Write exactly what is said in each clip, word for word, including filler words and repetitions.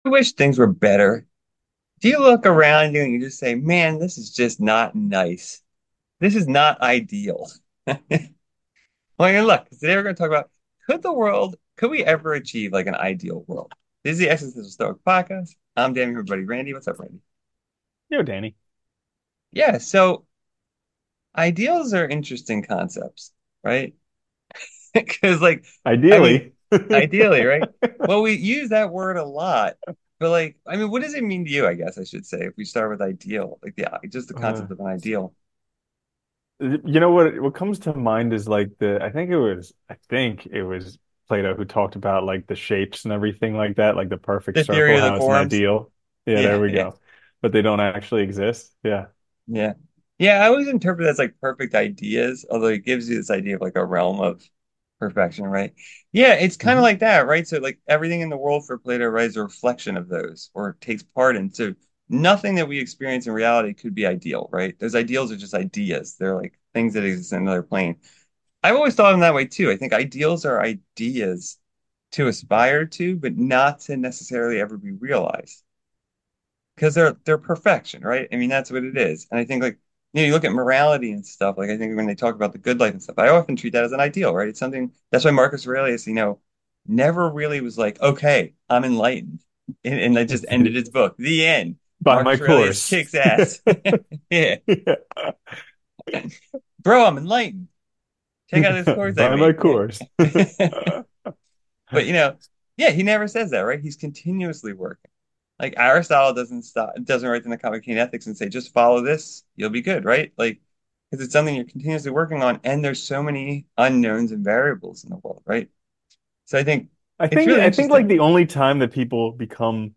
wish things were better? Do you look around you and you just say, man, this is just not nice. This is not ideal. Well, and look, today we're going to talk about could the world, could we ever achieve like an ideal world? This is the Existential Stoic Podcast. I'm Danny, everybody. Randy, what's up, Randy? Yo, Danny. Yeah, so ideals are interesting concepts, right? Because, like, I mean, Ideally. ideally, right? Well, we use that word a lot, but like, I mean, what does it mean to you? I guess I should say, if we start with ideal, like the just the Uh, concept of an ideal. you know what what comes to mind is like the I think it was I think it was Plato who talked about like the shapes and everything like that, like the perfect The theory circle, of the how it's an forms. ideal. Yeah, there Yeah, we yeah, go. But they don't actually exist. Yeah. yeah, yeah. I always interpret it as like perfect ideas, although it gives you this idea of like a realm of perfection, right? Yeah, it's kind of hmm like that, right? So like everything in the world for Plato, right, is a reflection of those or takes part in. So nothing that we experience in reality could be ideal, right? Those ideals are just ideas. They're like things that exist in another plane. I've always thought of them that way too. I think ideals are ideas to aspire to, but not to necessarily ever be realized because they're they're perfection, right? I mean, that's what it is. And I think like you know, you look at morality and stuff. Like I think when they talk about the good life and stuff, I often treat that as an ideal, right? It's something that's why Marcus Aurelius, you know, never really was like, okay, I'm enlightened, and, and that just ended his book. The end. By my Marcus Aurelius course. kicks ass. Yeah, bro, I'm enlightened. Check out this course I By my made. Yeah. course. But you know, yeah, he never says that, right? He's continuously working. Like Aristotle doesn't stop, doesn't write in the Nicomachean Ethics and say, just follow this, you'll be good, right? Like, because it's something you're continuously working on, and there's so many unknowns and variables in the world, right? So I think I it's think really I think like interesting. the only time that people become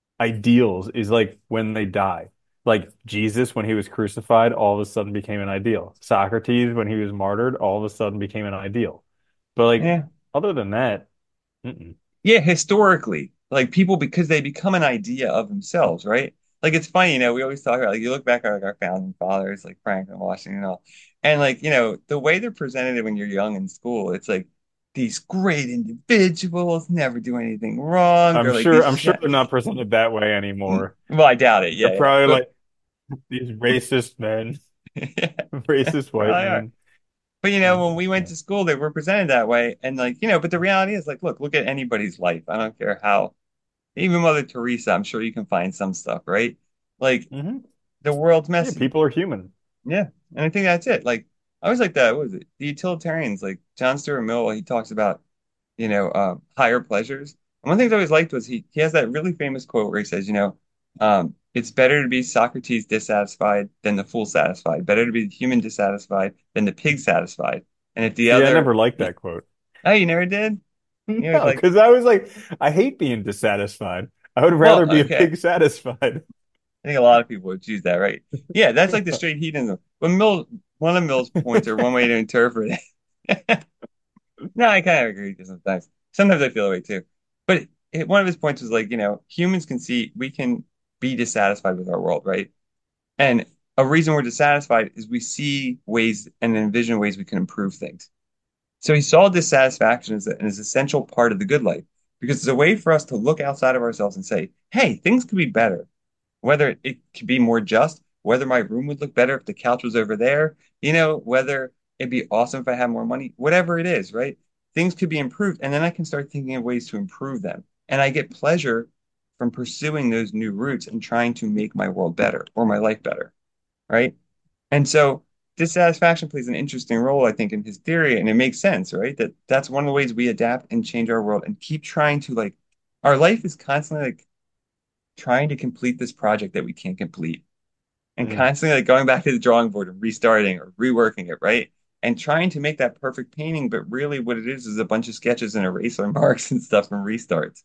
ideals is like when they die. Like Jesus, when he was crucified, all of a sudden became an ideal. Socrates, when he was martyred, all of a sudden became an ideal. But like Yeah. other than that, mm-mm. Yeah, historically, like people because they become an idea of themselves, right? Like it's funny, you know, we always talk about like you look back at like our founding fathers, like Franklin, Washington, and all, and like, you know, the way they're presented when you're young in school, it's like these great individuals, never do anything wrong. I'm They're like sure these I'm sh sure they're not presented that way Mm, anymore. well, I doubt it. They're Yeah, yeah. probably But like these racist men, yeah, racist white probably are. men. But you know, when we went Yeah. to school, they were presented that way. And like, you know, but the reality is like, look, look at anybody's life. I don't care how, even Mother Teresa, I'm sure you can find some stuff, right? Like hmm the world's Yeah, messy. people are human. Yeah. And I think that's it. Like I always like that. What was it? The utilitarians, like John Stuart Mill, he talks about, you know, uh, higher pleasures. And one of the things I always liked was he he has that really famous quote where he says, you know, um, it's better to be Socrates dissatisfied than the fool satisfied. Better to be the human dissatisfied than the pig satisfied. And if the See, I other, never liked that quote. oh, you never did? You always No, like, because I was like, I hate being dissatisfied. I would well, rather be a okay. pig satisfied. I think a lot of people would choose that, right? Yeah, that's like the straight hedonism. But Mill, one of Mill's points, or one way to interpret it. No, I kind of agree with you sometimes. Sometimes I feel that way too. But it, one of his points was like, you know, humans can see we can be dissatisfied with our world, right? And a reason we're dissatisfied is we see ways and envision ways we can improve things. So he saw dissatisfaction as an as an essential part of the good life because it's a way for us to look outside of ourselves and say, hey, things could be better. Whether it could be more just, whether my room would look better if the couch was over there, you know, whether it'd be awesome if I had more money, whatever it is, right? Things could be improved. And then I can start thinking of ways to improve them. And I get pleasure from pursuing those new routes and trying to make my world better or my life better, right? And so dissatisfaction plays an interesting role, I think, in his theory. And it makes sense, right? That that's one of the ways we adapt and change our world and keep trying to like, our life is constantly like trying to complete this project that we can't complete and Mm. constantly like going back to the drawing board and restarting or reworking it, right? And trying to make that perfect painting, but really what it is is a bunch of sketches and eraser marks and stuff and restarts.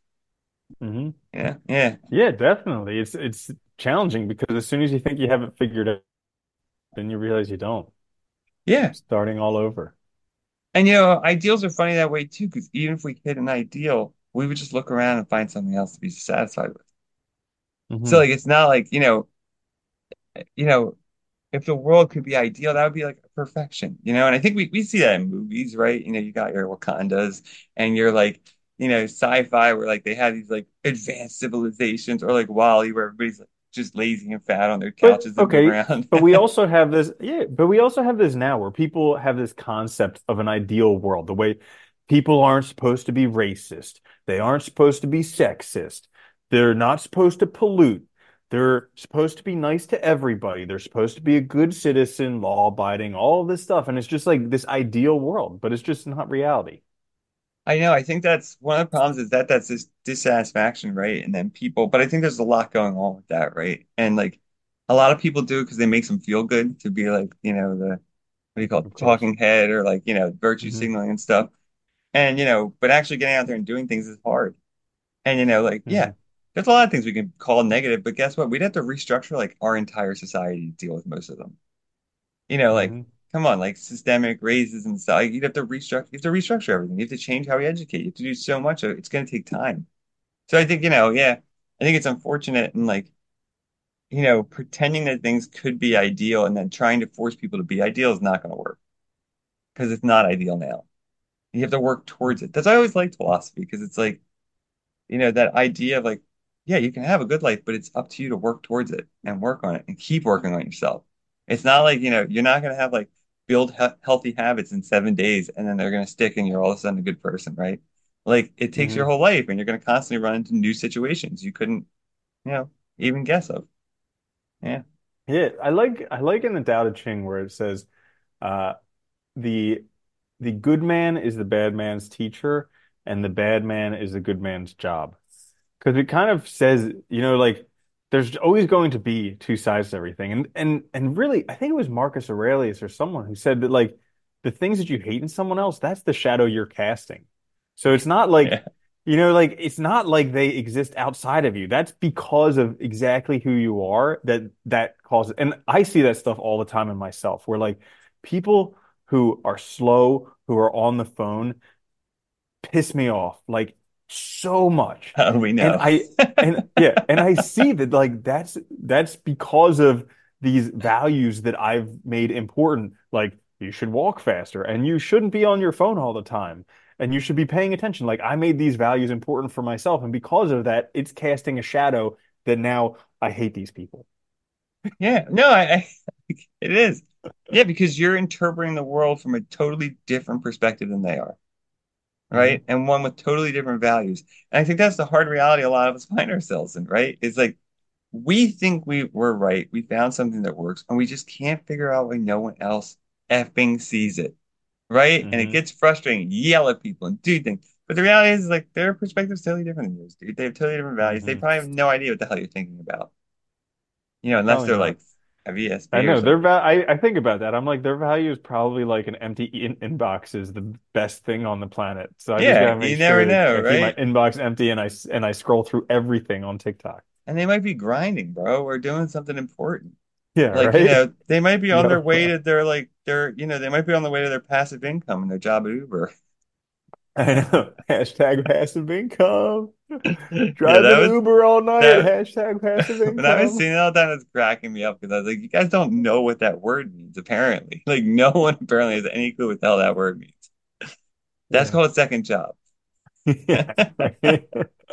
hmm Yeah, yeah, Yeah, definitely. It's it's challenging because as soon as you think you have it figured out, then you realize you don't. yeah. Starting all over. And you know, ideals are funny that way too, because even if we hit an ideal, we would just look around and find something else to be satisfied with. So hmm like it's not like, you know, you know, if the world could be ideal, that would be like perfection, you know? And I think we, we see that in movies, right? You know, you got your Wakandas and you're like you know, sci-fi where like they have these like advanced civilizations, or like Wall-E where everybody's like just lazy and fat on their But couches in the okay, ground. but we also have this, yeah, but we also have this now where people have this concept of an ideal world, the way people aren't supposed to be racist. They aren't supposed to be sexist. They're not supposed to pollute. They're supposed to be nice to everybody. They're supposed to be a good citizen, law abiding, all of this stuff. And it's just like this ideal world, but it's just not reality. I know. I think that's one of the problems is that that's this dissatisfaction, right? And then people, but I think there's a lot going on with that, right? And like a lot of people do it because they makes them feel good to be like, you know, the what do you call it, Of course. talking head, or like, you know, virtue Hmm. signaling and stuff. And, you know, but actually getting out there and doing things is hard. And, you know, like, yeah, Hmm. there's a lot of things we can call negative, but guess what? We'd have to restructure like our entire society to deal with most of them. You know, like, Hmm. come on, like systemic raises and stuff. Like, you'd have to restructure, you have to restructure everything. You have to change how we educate. You have to do so much of it. It's going to take time. So I think, you know, yeah, I think it's unfortunate, and like, you know, pretending that things could be ideal and then trying to force people to be ideal is not going to work because it's not ideal now. You have to work towards it. That's why I always liked philosophy, because it's like, you know, that idea of like, yeah, you can have a good life, but it's up to you to work towards it and work on it and keep working on yourself. It's not like, you know, you're not going to have like build he healthy habits in seven days and then they're going to stick and you're all of a sudden a good person, right? Like it takes your Hmm. whole life and you're going to constantly run into new situations you couldn't, you know, even guess of. Yeah. Yeah, I like I like in the Tao Te Ching where it says, uh, the the good man is the bad man's teacher, and the bad man is the good man's job. Because it kind of says, you know, like there's always going to be two sides to everything. And and and really, I think it was Marcus Aurelius or someone who said that like the things that you hate in someone else, that's the shadow you're casting. So it's not like, Yeah. you know, like it's not like they exist outside of you. That's because of exactly who you are that that causes. And I see that stuff all the time in myself, where like people who are slow, who are on the phone, piss me off like so much. Uh, we And know. I and yeah, and I see that like that's that's because of these values that I've made important. Like you should walk faster and you shouldn't be on your phone all the time and you should be paying attention. Like I made these values important for myself, and because of that, it's casting a shadow that now I hate these people. Yeah. No, I, I it is. Yeah, because you're interpreting the world from a totally different perspective than they are. Hmm. Right? And one with totally different values. And I think that's the hard reality a lot of us find ourselves in, right? It's like we think we we're right. We found something that works, and we just can't figure out why no one else effing sees it, right? And it Hmm. gets frustrating. Yell at people and do things. But the reality is, like, their perspective is totally different than yours, dude. They have totally different values. They Hmm. probably have no idea what the hell you're thinking about, you know, unless Probably they're not. like have E S I P or know their something. val I, I think about that. I'm like their value is probably like an empty in inbox is the best thing on the planet. So I just Yeah, gotta make you never sure know, I keep my right? inbox empty and I s- and I scroll through everything on TikTok. And they might be grinding, bro, or doing something important. Yeah, Like, you right? know, they might be on their Yep. way to their like their, you know, they might be on the way to their passive income in their job at Uber. I know. Hashtag passive income. Yeah, that Driving was Uber all night. that Hashtag passive when I was income. seeing it all the time, it's cracking me up because I was like, you guys don't know what that word means, apparently. Like no one apparently has any clue what the hell that word means. That's Yeah. called a second job. Yeah. Right.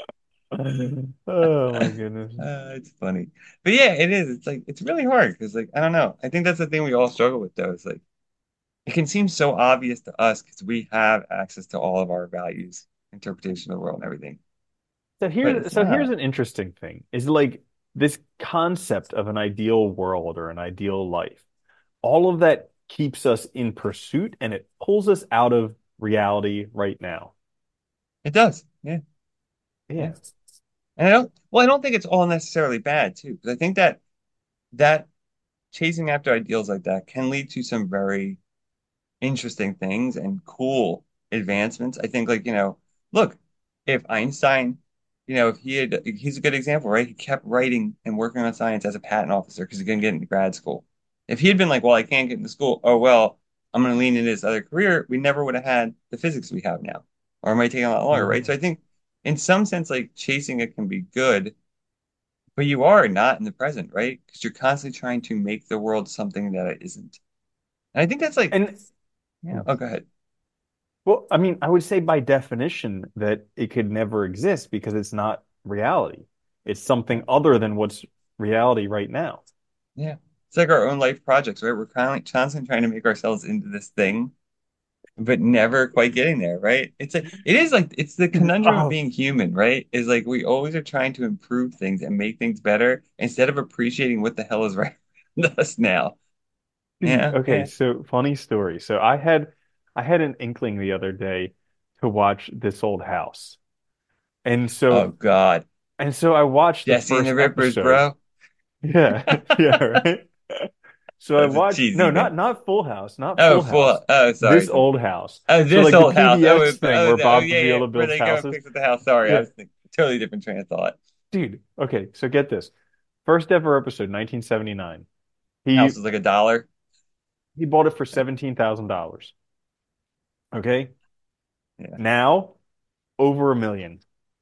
Oh my goodness. Uh, it's funny. But yeah, it is. It's like it's really hard because like I don't know. I think that's the thing we all struggle with though. It's like it can seem so obvious to us because we have access to all of our values, interpretation of the world and everything. So But here's it's so here's not. an interesting thing is like this concept of an ideal world or an ideal life. All of that keeps us in pursuit and it pulls us out of reality right now. It does. Yeah. Yeah. Yeah. And I don't, well, I don't think it's all necessarily bad too, because I think that that chasing after ideals like that can lead to some very interesting things and cool advancements. I think, like, you know, look, if Einstein, you know, if he had, he's a good example, right? He kept writing and working on science as a patent officer because he couldn't get into grad school. If he had been like, well, I can't get into school, oh, well, I'm going to lean into this other career, we never would have had the physics we have now, or it might take a lot longer, right? Mhm. So I think in some sense, like chasing it can be good, but you are not in the present, right? Because you're constantly trying to make the world something that it isn't. And I think that's like, And yeah, oh, go ahead. Well, I mean, I would say by definition that it could never exist because it's not reality. It's Yeah. something other than what's reality right now. Yeah. It's like our own life projects, right? We're constantly, constantly trying to make ourselves into this thing, but never quite getting there, right? It's like it is like it's the conundrum of Oh, being human, right? Is like we always are trying to improve things and make things better instead of appreciating what the hell is right around us now. dude. Yeah, Okay, yeah. so funny story. So I had I had an inkling the other day to watch This Old House. And Oh so God. and so I watched the Jesse and the first Rippers, episode. bro. Yeah. Yeah, right. So I That's a watched cheesy no, thing. not not Full House, not Oh, Full full. House. Oh, sorry. This Sorry. Old House. Oh, So this like the old house. Oh, it, P B S thing oh, where the, oh, Bob yeah, yeah. Vila Where builds they go houses. fix with the house. Sorry, I Yeah. was thinking totally different train of thought. Dude, okay, so get this. First ever episode, nineteen seventy-nine. House He is like a dollar. he bought it for seventeen thousand dollars. Okay? Yeah. Now, over a million,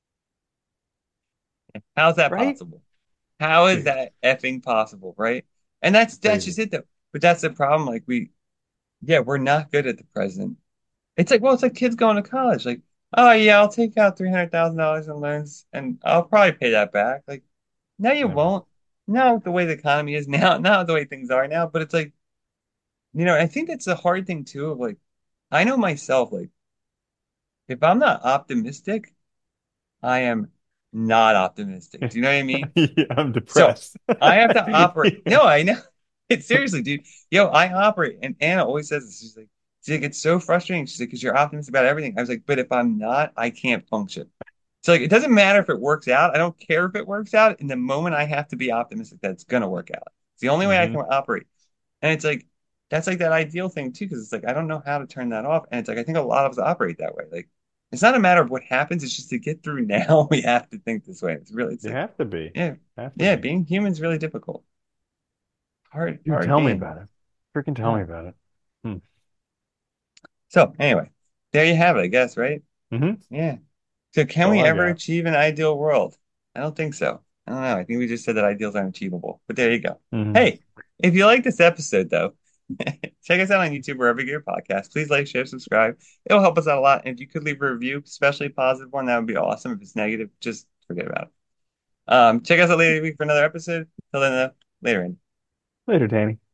How's that right? possible? How is Dude, that effing possible, right? And that's that's crazy. just it though. But that's the problem. Like we, yeah, we're not good at the present. It's like, well, it's like kids going to college. Like, oh yeah, I'll take out three hundred thousand dollars in loans, and I'll probably pay that back. Like, no, you Never. won't. Not the way the economy is now, not the way things are now. But it's like, you know, I think that's the hard thing too. Of like, I know myself. Like, if I'm not optimistic, I am not optimistic. Do you know what I mean? Yeah, I'm So depressed. I have to operate. Yeah. No, I know. It's seriously, dude. Yo, I operate, and Anna always says this. She's like, she's like, it's so frustrating. She's like, because you're optimistic about everything. I was like, but if I'm not, I can't function. So like, it doesn't matter if it works out. I don't care if it works out. In the moment, I have to be optimistic that it's gonna work out. It's the only way I Hmm. can operate. And it's like that's like that ideal thing too, because it's like I don't know how to turn that off. And it's like I think a lot of us operate that way. Like it's not a matter of what happens. It's just to get through now. We have to think this way. It's really, it's You like, have to be. yeah, Have to yeah. be. Being human is really difficult. Hard, Dude, hard tell me game. about it. Freaking tell me Yeah. about it. Hmm. So anyway, there you have it, I guess, right? Hmm. Yeah. So That's can all we I ever got. achieve an ideal world? I don't think so. I don't know. I think we just said that ideals aren't achievable. But there you go. Hmm. Hey, if you like this episode though, check us out on YouTube wherever you get your podcast. Please like, share, subscribe. It'll help us out a lot. And if you could leave a review, especially a positive one, that would be awesome. If it's negative, just forget about it. Um, check us out later this week for another episode. Till then, uh, later. In. Later, Danny.